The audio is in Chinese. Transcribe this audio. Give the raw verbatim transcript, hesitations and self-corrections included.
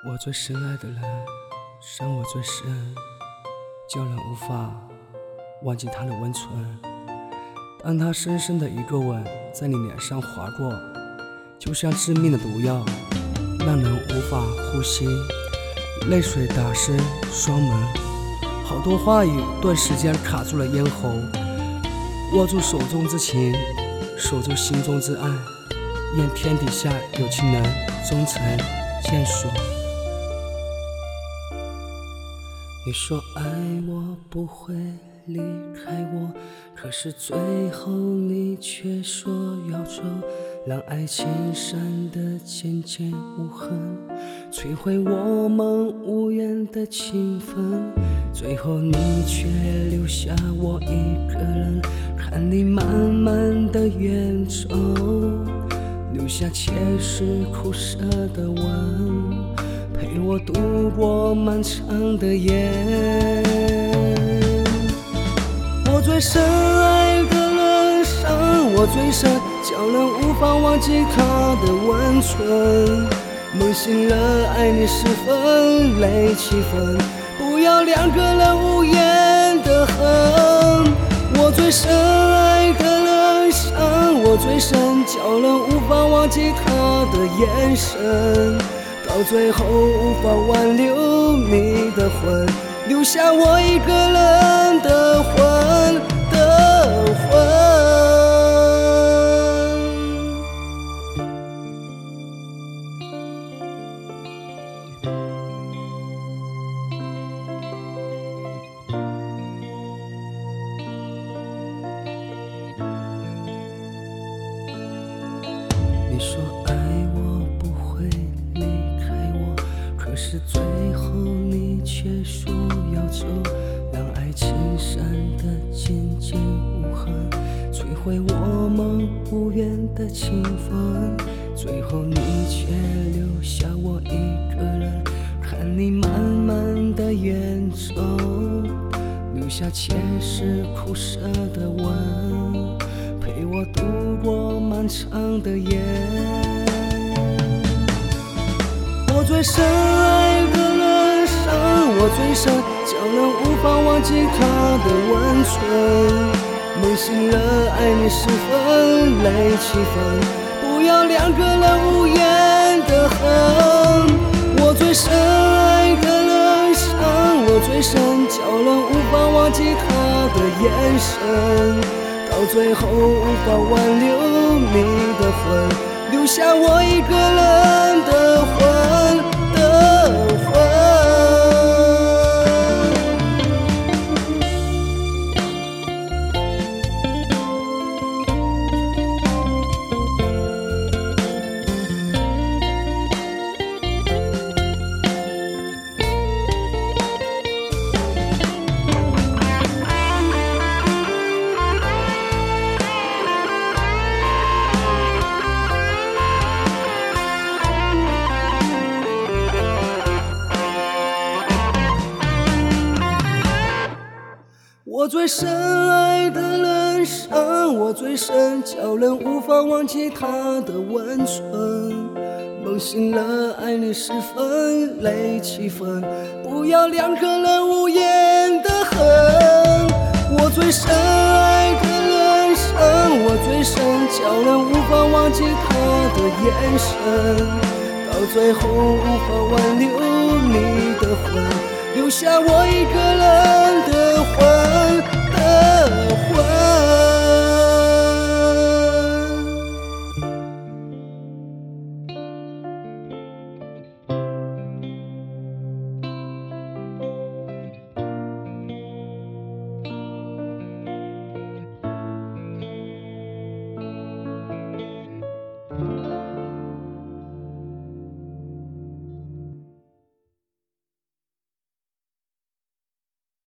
我最深爱的人，伤我最深，叫人无法忘记他的温存。当他深深的一个吻在你脸上划过，就像致命的毒药，让人无法呼吸，泪水打湿双眸，好多话语顿时间卡住了咽喉。握住手中之情，守住心中之爱，愿天底下有情人终成眷属。你说爱我不会离开我，可是最后你却说要走，让爱情闪得渐渐无痕，摧毁我们无言的情分。最后你却留下我一个人，看你慢慢的远走，留下前世苦涩的吻，陪我度过漫长的夜。我最深爱的人伤我最深，叫人无法忘记他的温存。梦醒了爱你时分，泪七分，不要两个人无言的恨。我最深爱的人伤我最深，叫人无法忘记他的眼神，到最后无法挽留你的魂，留下我一个人的魂的魂。你说爱我不会离开我，可是最后你却说要走，让爱情闪得渐渐无痕，摧毁我们无缘的情分。最后你却留下我一个人，看你慢慢的远走，留下前世苦涩的吻，陪我度过漫长的夜。我最深爱的人伤我最深，叫人无法忘记他的温存。梦醒了爱你时分，泪七分，不要两个人无言的恨。我最深爱的人伤我最深，叫人无法忘记他的眼神，到最后无法挽留你的魂，留下我一个人的魂的魂。我最深爱的人伤我最深，叫人无法忘记他的温存。梦醒了爱你时分，泪七分，不要两个人无言的恨。我最深爱的人伤我最深，叫人无法忘记他的眼神，到最后无法挽留你的魂，留下我一个人